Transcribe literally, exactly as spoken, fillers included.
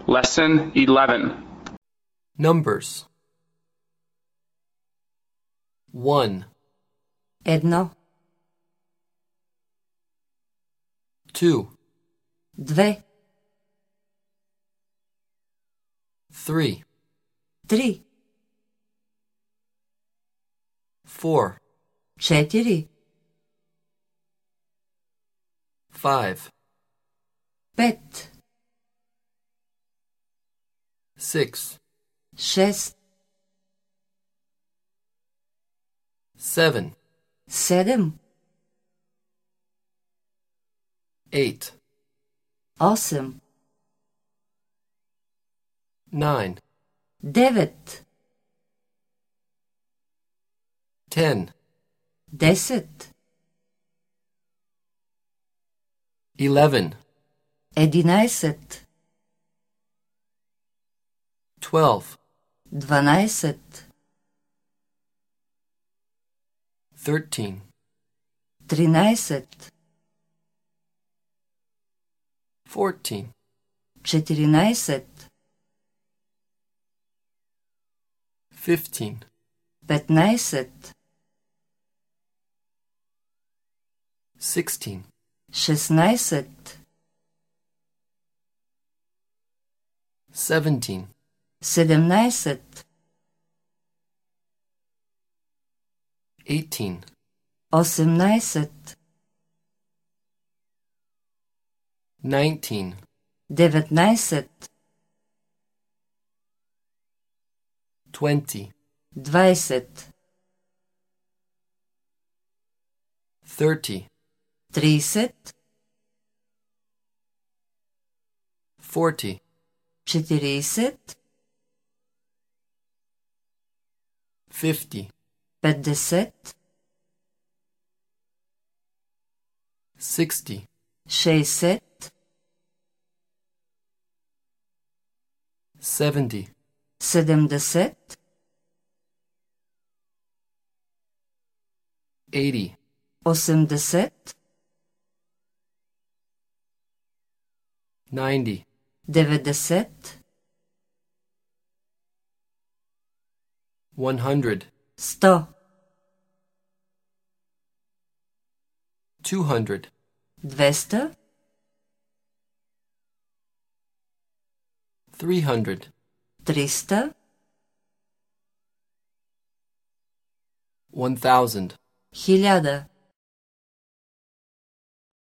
Lesson eleven. Numbers. One, Едно, two, две, three, три, four, четири, five, пет, six, шест, seven, седем, eight, осем, nine, девет, ten, десет, eleven, единайсет, twelve, дванайсет, thirteen, тринайсет, fourteen, четиринайсет, fifteen, петнайсет, sixteen, шестнайсет, seventeen, седемнайсет, eighteen, осемнайсет, nineteen, деветнайсет, twenty, двайсет, thirty, трийсет, forty, четирийсет, fifty, петдесет, sixty, шейсет, seventy, седемдесет, eighty, осемдесет, ninety, деветдесет, one hundred, сто, two hundred, двеста, three hundred, триста, one thousand, хиляда.